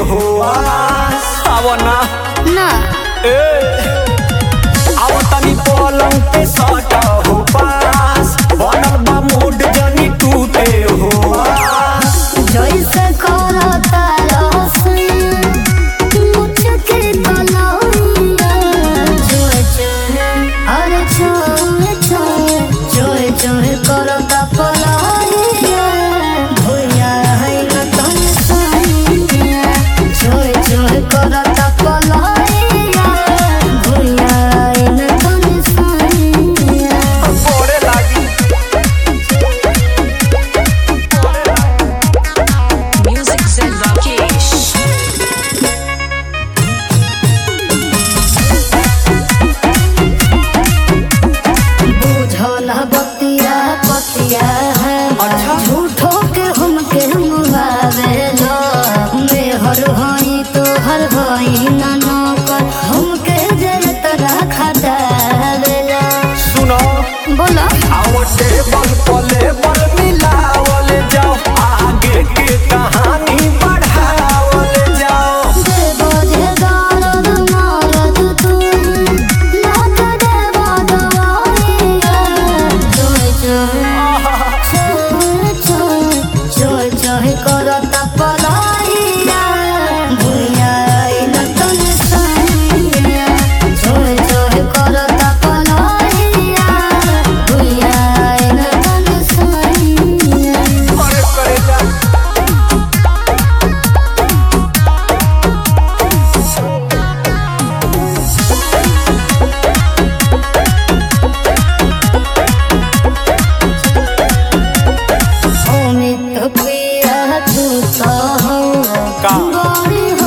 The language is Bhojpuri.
हो आवना ना ए आवतनी पलंग पे सटा हो पास बनल बा मूड जनी टूटे हो जैसे करता रसन मुझके कलौया जोए जोए अरे जोए जोए जोए जोए करता पलौया भुइया है न तन साइया जोए जोए करता पलौया भुइया है न तन साइया बोरे लागी Music said Rakesh. बुझल बतिया पतिया है अच्छा। झूठो के हमके मुहावेलो मेहर होई तो हर होई ना नौकर हमके जल तरा खटावेलो सुनो बोला आवटे बल पले बल मिलावल जाओ आगे के कहानी बढ़ावल जाओ दे बोझे दर्द मरद तू लाख देवा दवाइया जोए जोए जोए जोए जोए करता पलाइया भुइया न तन साइया जोए जोए करता पलाइया भुइया न तन साइया अरे करे जा अमित प्रिया तू तो हो का? बड़ी